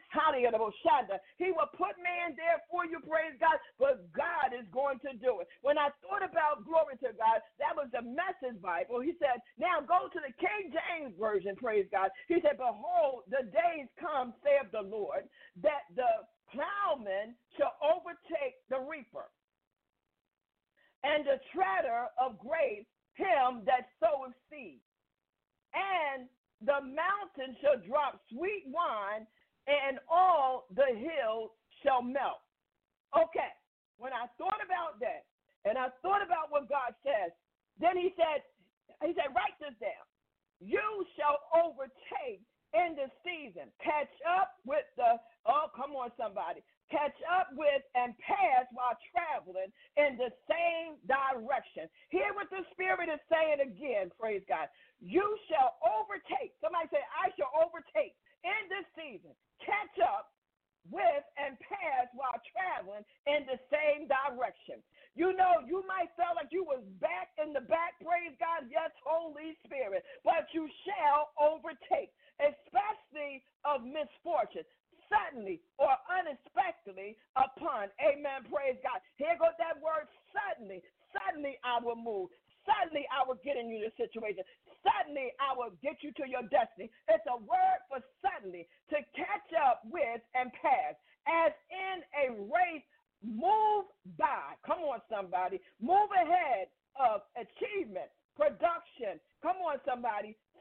he will put man there for you, praise God, but God is going to do it. When I thought about glory to God, that was the Message Bible. He said, now go to the King James Version, praise God. He said, behold, the days come, saith the Lord, that the plowman shall overtake the reaper, and the treader of grapes him that soweth seed. And the mountain shall drop sweet wine, and all the hills shall melt. Okay, when I thought about that, and I thought about what God says, then he said, write this down. You shall overtake in the season. Catch up with come on, somebody. Catch up with and pass while traveling in the same direction. Hear what the Spirit is saying again, praise God. You shall overtake. Somebody say, I shall overtake in this season. Catch up with and pass while traveling in the same direction. You know, you might feel like you was back in the back, praise God, yes, Holy Spirit, but you shall overtake, especially of misfortune, suddenly or unexpectedly upon, amen, praise God. Here goes that word suddenly. Suddenly I will move. Suddenly I will get in you the situation. Suddenly I will get you to your destiny. It's a word for suddenly, to catch up with and pass. As in a race, move by. Come on, somebody. Move ahead of achievement, production. Come on, somebody.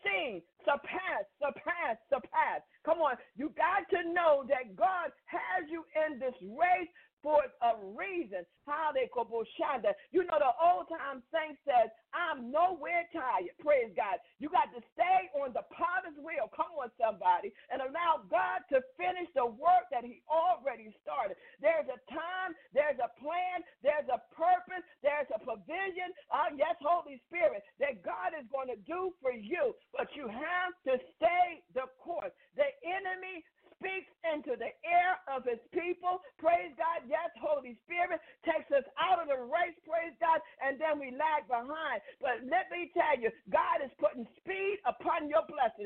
seen, surpass. Come on, you got to know that God has you in this race for a reason. How they koboshanda. You know, the old time saint says, I'm nowhere tired. Praise God. You got to stay on the potter's wheel. Come on, somebody, and allow God to finish the work that he already started. There's a time, there's a plan, there's a purpose, there's a provision. Yes, Holy Spirit, that God is going to do for you, but you have to stay the course. The enemy speaks into the air of his people. Praise God. Yes, Holy Spirit takes us out of the race. Praise God. And then we lag behind. But let me tell you, God is putting speed upon your blessing.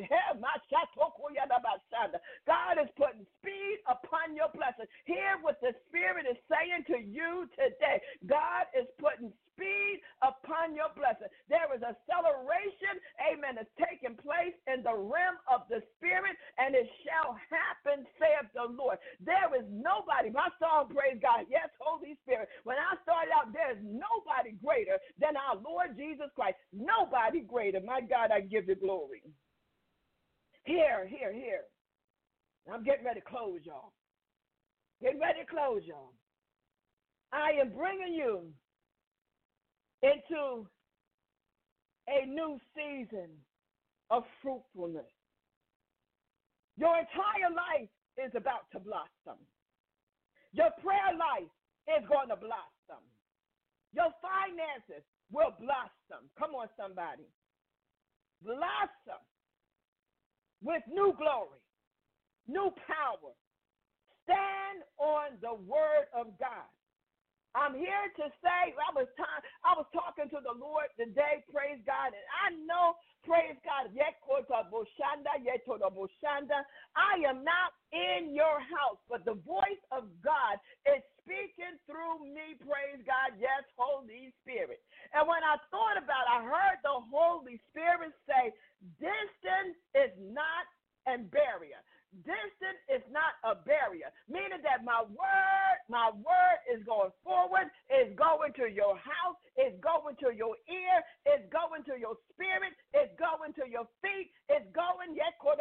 God is putting speed upon your blessing. Hear what the Spirit is saying to you today. God is putting speed upon your blessing. There is acceleration, amen, that's taking place in the realm of the Spirit, and it shall happen, saith the Lord. There is nobody, my song, praise God, yes, Holy Spirit, when I started out, there is nobody greater than our Lord Jesus Christ. Nobody greater. My God, I give you glory. Here. I'm getting ready to close, y'all. I am bringing you into a new season of fruitfulness. Your entire life is about to blossom. Your prayer life is going to blossom. Your finances will blossom. Come on, somebody. Blossom with new glory, new power. Stand on the word of God. I'm here to say, I was talking to the Lord today, praise God, and I know, praise God, I am not in your house, but the voice of God is speaking through me, praise God, yes, Holy Spirit. And when I thought about it, I heard the Holy Spirit say, distance is not a barrier. Distance is not a barrier, meaning that my word is going forward, is going to your house, is going to your ear, is going to your spirit, is going to your feet, is going, it's going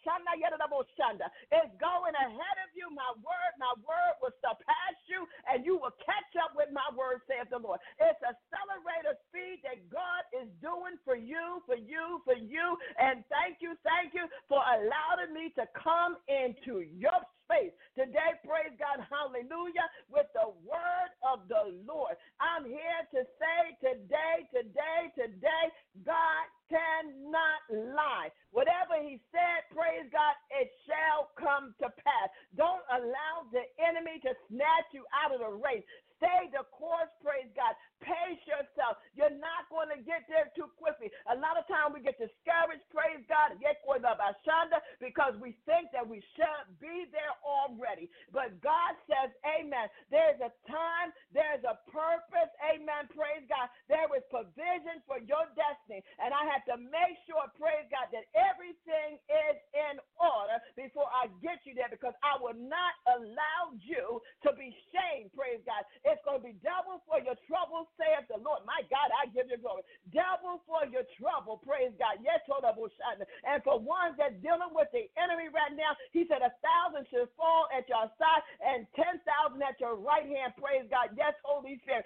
ahead of you. My word will surpass you, and you will catch up with my word, saith the Lord. It's accelerator speed that God is doing for you, and thank you for allowing me to come into your space today, praise God, hallelujah, with the word of the Lord. I'm here to say today, God cannot lie. Whatever he said, praise God, it shall come to pass. Don't allow the enemy to snatch you out of the race. Stay the course, praise God. Pace yourself. You're not going to get there too quickly. A lot of times we get discouraged, praise God, because we think that we should be there already. But God says, amen, there's a time, there's a purpose, amen, praise God. There is provision for your destiny. And I have to make sure, praise God, that everything is in order before I get you there, because I will not allow you to be shamed, praise God. It's going to be double for your trouble, saith the Lord. My God, I give you glory. Double for your trouble, praise God. Yes, and for ones that dealing with the enemy right now, he said 1,000 should fall at your side and 10,000 at your right hand, praise God. Yes, Holy Spirit.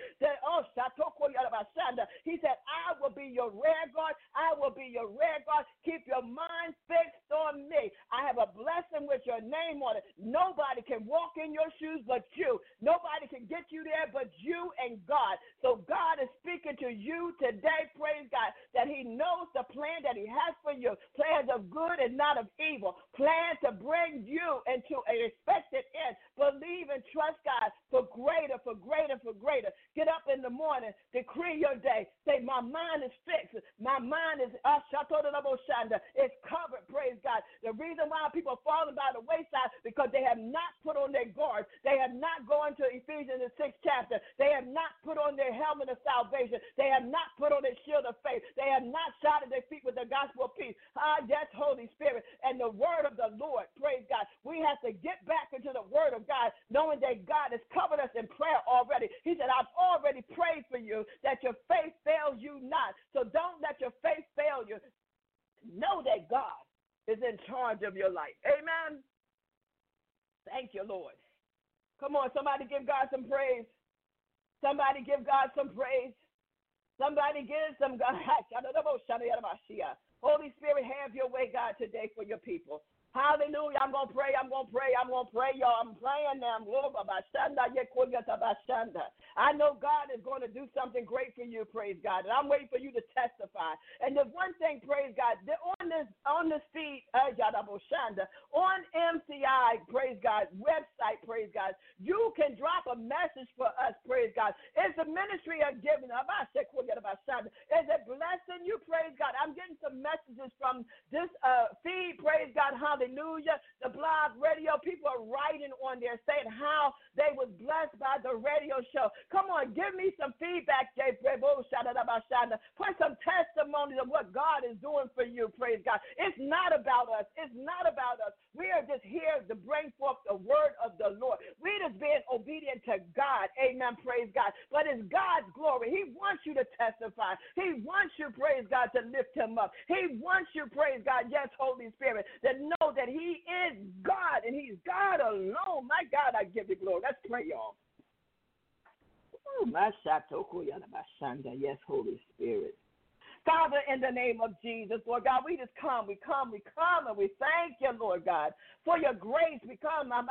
He said, I will be your rear guard. I will be your rear guard. Keep your mind fixed on me. I have a blessing with your name on it. Nobody can walk in your shoes but you. Nobody can get you there but you and God. So God is speaking to you today, praise God, that he knows the plan that he has for you. Plans of good and not of evil. Plans to bring you into an expected end. Believe and trust God for greater. Get up in the morning, decree your day. Say, my mind is fixed. My mind is it's covered, praise God. The reason why people are falling by the wayside because they have not put on their guards. They have not gone to Ephesians the 6th chapter. They have not put on their helmet of salvation. They have not put on their shield of faith. They have not shouted their feet with the gospel of peace. Yes, Holy Spirit, and the word of the Lord, praise God. We have to get back into the word of God, knowing that God has covered us in prayer already. He said, I've already prayed for you that your faith fails you not. So don't let your faith fail you. know that God is in charge of your life. Amen. Thank you, Lord. Come on, somebody give God some praise. Somebody give God some praise. Somebody give some God. Holy Spirit, have your way, God, today for your people. Hallelujah. I'm going to pray, y'all. I'm praying now. I know God is going to do something great for you, praise God. And I'm waiting for you to testify. And the one thing, praise God, on this feed, on MCI, praise God, website, praise God, you can drop a message for us, praise God. It's a ministry of giving. Is it blessing you, praise God? I'm getting some messages from this feed, praise God, hallelujah, the blog radio. People are writing on there saying how they was blessed by the radio show. Come on, give me some feedback, Jay. Put some testimonies of what God is doing for you, praise God. It's not about us. It's not about us. We are just here to bring forth the word of the Lord. We're just being obedient to God. Amen, praise God. But it's God's glory. He wants you to testify. He wants you, praise God, to lift him up. He wants you, praise God, yes, Holy Spirit, to know that he is God and he's God alone. My God, I give you glory. Let's pray, y'all. Yes, Holy Spirit. Father, in the name of Jesus, Lord God, we just come, and we thank you, Lord God, for your grace. We come, oh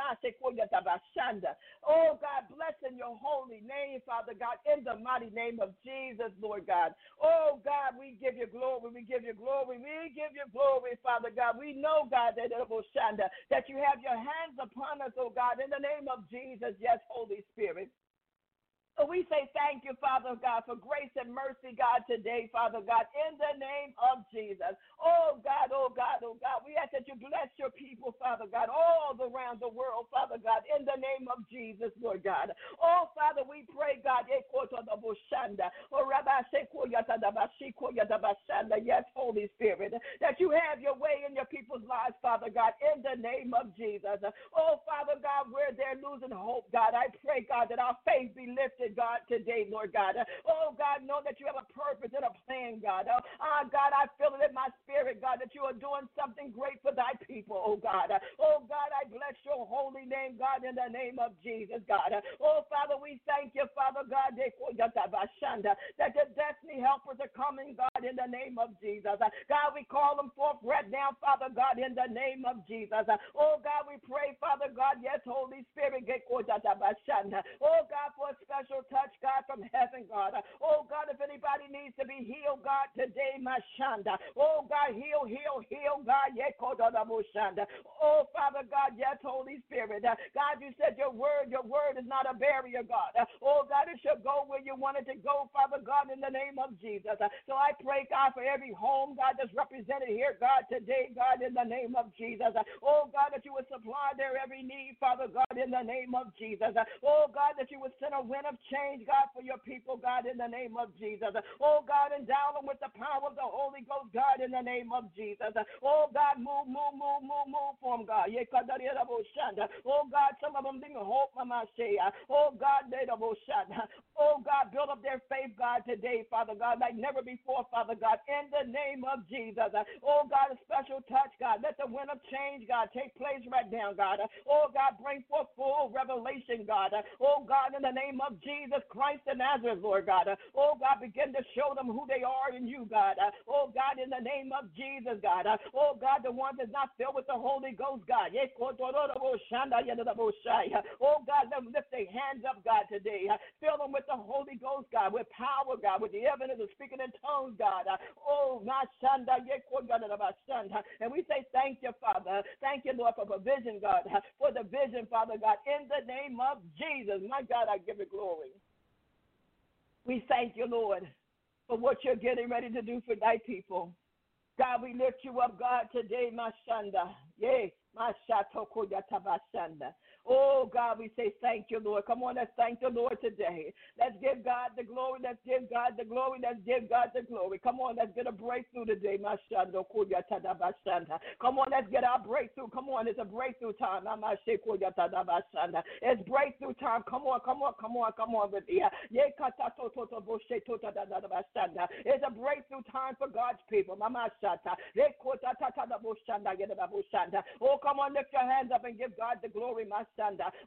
God, blessing your holy name, Father God, in the mighty name of Jesus, Lord God. Oh God, we give you glory, we give you glory, Father God. We know, God, that you have your hands upon us, oh God, in the name of Jesus, yes, Holy Spirit. So we say thank you, Father God, for grace and mercy, God, today, Father God, in the name of Jesus. Oh, God, oh, God, oh, God. We ask that you bless your people, Father God, all around the world, Father God, in the name of Jesus, Lord God. Oh, Father, we pray, God, yes, Holy Spirit, that you have your way in your people's lives, Father God, in the name of Jesus. Oh, Father God, where they're losing hope, God, I pray, God, that our faith be lifted, God, today, Lord God. Oh, God, know that you have a purpose and a plan, God. God, I feel it in my spirit, God, that you are doing something great for thy people, oh, God. Oh, God, I bless your holy name, God, in the name of Jesus, God. Oh, Father, we thank you, Father God, that the destiny helpers are coming, God, in the name of Jesus. God, we call them forth right now, Father God, in the name of Jesus. Oh, God, we pray, Father God, yes, Holy Spirit, oh, God, for a special touch, God, from heaven, God. Oh, God, if anybody needs to be healed, God, today, my Shanda. Oh, God, heal, God. Oh, Father God, yes, Holy Spirit. God, you said your word is not a barrier, God. Oh, God, it shall go where you want it to go, Father God, in the name of Jesus. So I pray, God, for every home, God, that's represented here, God, today, God, in the name of Jesus. Oh, God, that you would supply their every need, Father God, in the name of Jesus. Oh, God, that you would send a wind of change, God, for your people, God, in the name of Jesus. Oh, God, endow them with the power of the Holy Ghost, God, in the name of Jesus. Oh, God, move for them, God. Oh, God, some of them didn't hope, Mama Shea. Oh, God, oh, God, build up their faith, God, today, Father God, like never before, Father God, in the name of Jesus. Oh, God, a special touch, God. Let the wind of change, God, take place right now, God. Oh, God, bring forth full revelation, God. Oh, God, in the name of Jesus Christ of Nazareth, Lord God. Oh, God, begin to show them who they are in you, God. Oh, God, in the name of Jesus, God. Oh, God, the one that's not filled with the Holy Ghost, God. Oh, God, let them lift their hands up, God, today. Fill them with the Holy Ghost, God, with power, God, with the evidence of speaking in tongues, God. Oh, my Shanda, and we say thank you, Father. Thank you, Lord, for provision, God, for the vision, Father God, in the name of Jesus. My God, I give you glory. We thank you, Lord, for what you're getting ready to do for thy people. God, we lift you up, God, today, my Shanda. Yay. Oh, God, we say thank you, Lord. Come on, let's thank the Lord today. Let's give God the glory. Let's give God the glory. Let's give God the glory. Come on, let's get a breakthrough today. Come on, let's get our breakthrough. Come on, it's a breakthrough time. It's breakthrough time. Come on with me. It's a breakthrough time for God's people. Oh, come on, lift your hands up and give God the glory, my son. God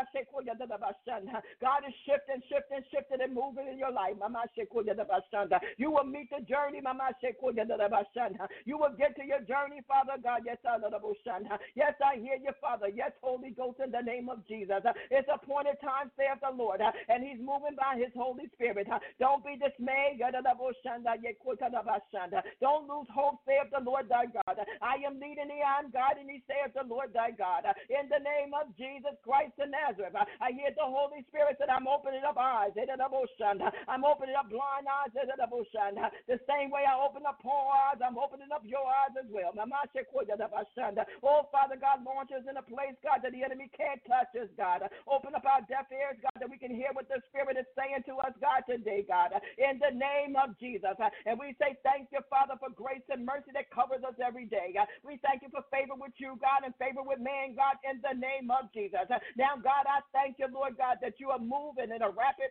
is shifting and moving in your life. You will meet the journey. You will get to your journey, Father God. Yes, I hear you, Father. Yes, Holy Ghost, in the name of Jesus. It's appointed time, saith the Lord, and He's moving by His Holy Spirit. Don't be dismayed. Don't lose hope, saith the Lord thy God. I am leading thee on, God, and He saith the Lord thy God. In the name of Jesus Christ of Nazareth, I hear the Holy Spirit that I'm opening up eyes. I'm opening up blind eyes. The same way I open up Paul's eyes, I'm opening up your eyes as well. Oh, Father God, launch us in a place, God, that the enemy can't touch us, God. Open up our deaf ears, God, that we can hear what the Spirit is saying to us, God, today, God, in the name of Jesus. And we say thank you, Father, for grace and mercy that covers us every day. We thank you for favor with you, God, and favor with man, God, in the name of Jesus. Now, God, I thank you, Lord God, that you are moving in a rapid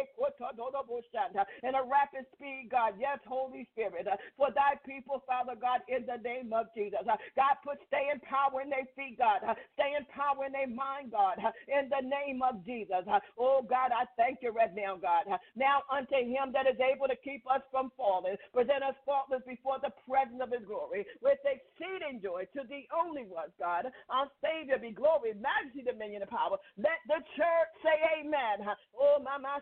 speed, God. Yes, Holy Spirit, for thy people, Father God, in the name of Jesus. God, put staying power in their feet, God. Staying power in their mind, God, in the name of Jesus. Oh, God, I thank you right now, God. Now unto Him that is able to keep us from falling, present us faultless before the presence of His glory, with exceeding joy, to the only one, God, our Savior, be glory, majesty, dominion, and power. Let the church say amen. Oh,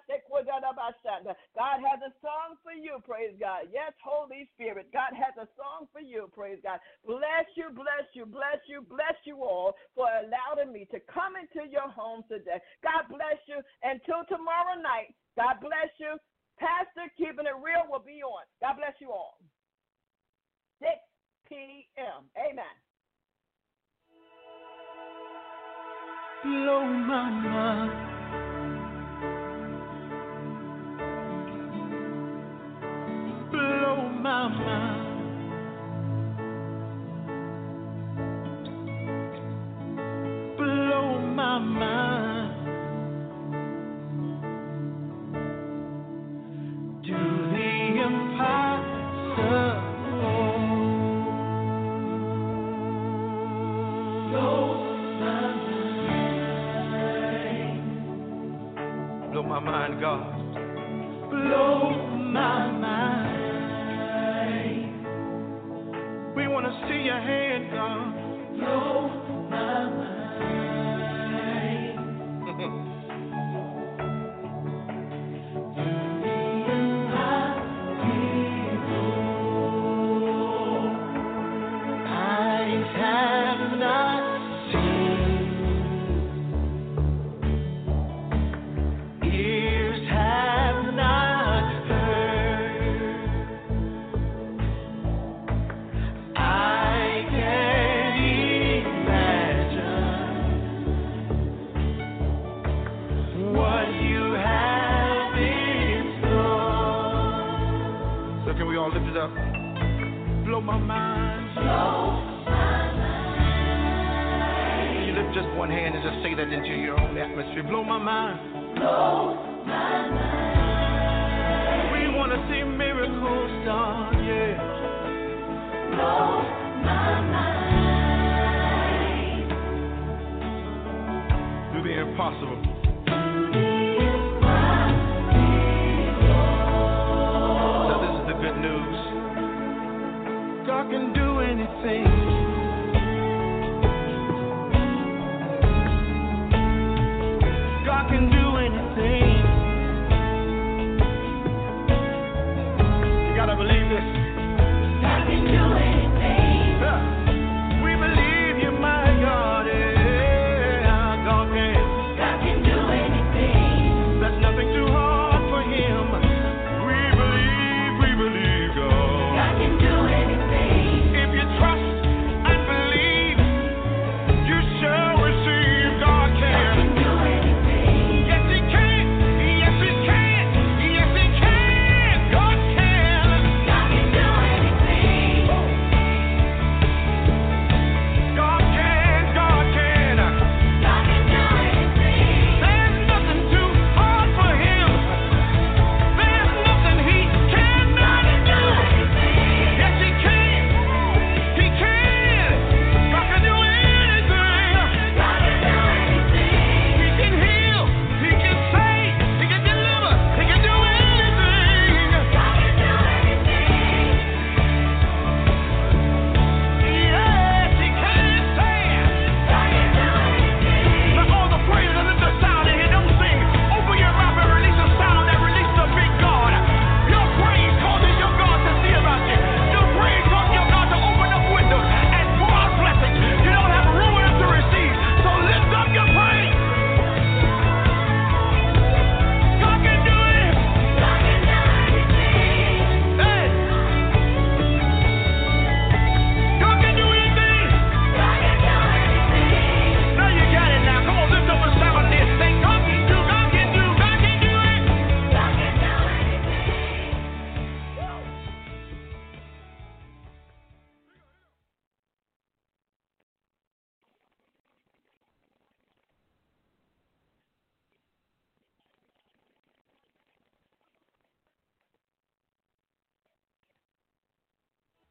God has a song for you, praise God. Yes, Holy Spirit, God has a song for you, praise God. Bless you all for allowing me to come into your home today. God bless you. Until tomorrow night, God bless you. Pastor Keeping It Real will be on. God bless you all. 6 p.m. Amen. Blow my mind. Blow my mind. Blow my mind. Do the impossible. Blow my mind, God. Blow my mind. We want to see your hand, God. Blow my mind. Eyes have not seen, ears have not heard. I can't imagine what you have in store. So can we all lift it up? Blow my mind. Blow my mind. Can you lift just one hand and just say that into your own atmosphere? Blow my mind. Blow my mind. We want to see miracles done, yeah. Blow my mind. Do the impossible.